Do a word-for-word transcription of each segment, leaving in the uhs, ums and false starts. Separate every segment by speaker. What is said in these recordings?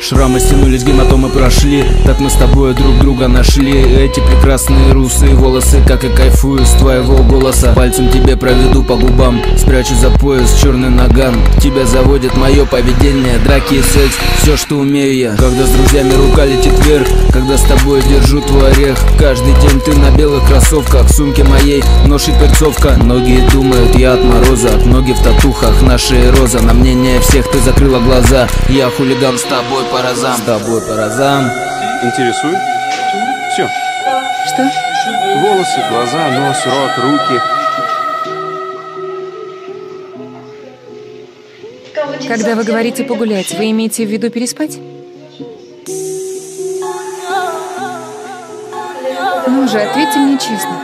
Speaker 1: Шрамы стянулись, гематомы прошли. Так мы с тобой друг друга нашли. Эти прекрасные русые волосы, как и кайфую с твоего голоса. Пальцем тебе проведу по губам, спрячу за пояс черный наган. Тебя заводит мое поведение, драки и секс, все, что умею я. Когда с друзьями рука летит вверх, когда с тобой держу твой орех. Каждый день ты на белых кроссовках, в сумке моей нож и перцовка. Многие думают, я от мороза, ноги в татухах, наши роза. На мнение всех ты закрыла глаза. Я хулиган, с тобой по разам. С тобой по разам.
Speaker 2: Интересует? Все.
Speaker 3: Что?
Speaker 2: Волосы, глаза, нос, рот, руки.
Speaker 3: Когда вы говорите погулять, вы имеете в виду переспать? Ну же, ответьте мне честно.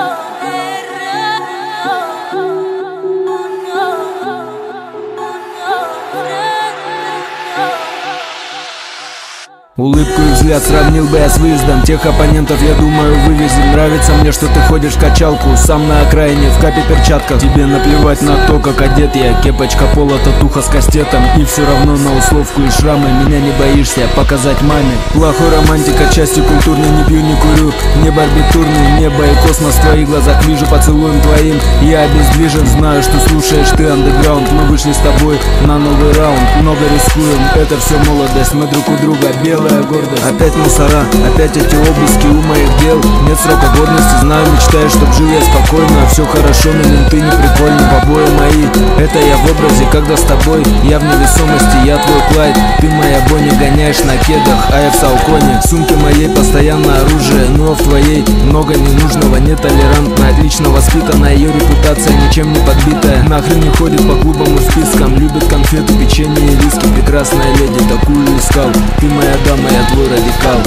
Speaker 1: Улыбку и взгляд сравнил бы я с выездом. Тех оппонентов, я думаю, вывезем. Нравится мне, что ты ходишь в качалку, сам на окраине, в капе перчатках. Тебе наплевать на то, как одет я. Кепочка, пола, татуха с кастетом. И все равно на условку и шрамы меня не боишься показать маме. Плохой романтика, части культурной, не пью, не курю. Не барбитурный, небо и космос в твоих глазах вижу, поцелуем твоим я обездвижен. Знаю, что слушаешь ты андеграунд. Мы вышли с тобой на новый раунд, много рискуем, это все молодость. Мы друг у друга белые. Гордость. Опять мусора, опять эти обыски у моих дел. Нет срока годности, знаю, мечтаю, чтоб жил я спокойно. Все хорошо, но менты не прикольны, побои мои. Это я в образе, когда с тобой я в невесомости, я твой Клайд. Ты моя Бонни, гоняешь на кедах, а я в Салконе. В сумке моей постоянно оружие, но в твоей много ненужного. Нетолерантна, отлично воспитана, ее репутация ничем не подбитая. Нахрен не ходит по клубам и спискам, любит конфеты, печенье и виски. Прекрасная леди, такую искал. Ты моя дама, я твой радикал.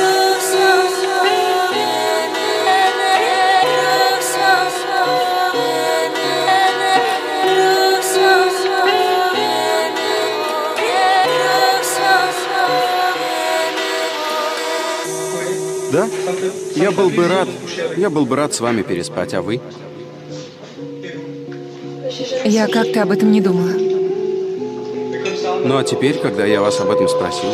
Speaker 2: Да? Я был бы рад, я был бы рад с вами переспать, а вы?
Speaker 3: Я как-то об этом не думала.
Speaker 2: Ну а теперь, когда я вас об этом спросил.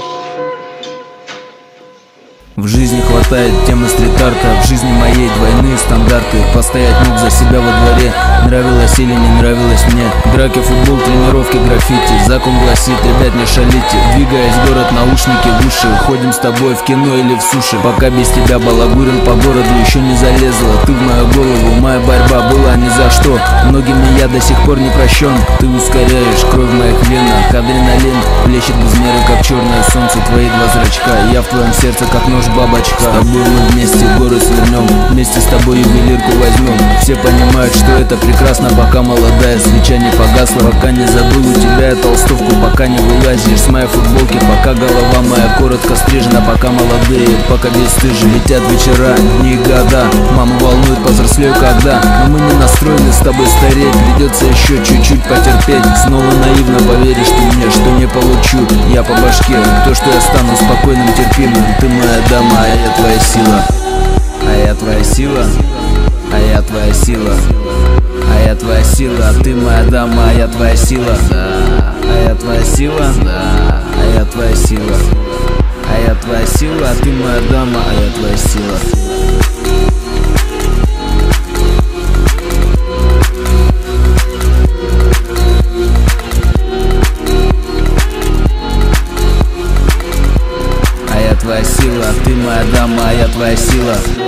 Speaker 1: В жизни хватает темы стрит-арта, в жизни моей двойные стандарты. Постоять мог за себя во дворе, нравилось или не нравилось мне. Драки, футбол, тренировки, граффити. Закон гласит, ребят, не шалите. Двигаясь в город, наушники в уши. Ходим с тобой в кино или в суши. Пока без тебя балагурил по городу, еще не залезла ты в мою голову. Моя борьба была ни за что, многими я до сих пор не прощен. Ты ускоряешь кровь в моих венах, адреналин плещет без меры, как черное солнце. Твои два зрачка, я в твоем сердце, как нож бабочка. С тобой мы вместе горы свернем, вместе с тобой ювелирку возьмем. Все понимают, что это прекрасно, пока молодая свеча не погасла. Пока не забыл у тебя я толстовку, пока не вылазишь с моей футболки. Пока голова моя коротко стрижена, пока молодые, пока бесстыжи. Летят вечера, дни и года, маму волнует, повзрослею когда. Но мы не настроены с тобой стареть, придется еще чуть-чуть потерпеть. Снова наивно поверишь ты мне, что не получу я по башке. То, что я стану спокойным, терпимым. Ты моя дама, а я твоя сила. А я твоя сила. А я твоя сила. А я твоя сила. Ты моя дама, а я твоя сила. А я твоя сила. А я твоя сила. А я твоя сила. Ты моя дама, а я твоя сила. Твоя сила, ты моя дама, а я твоя сила.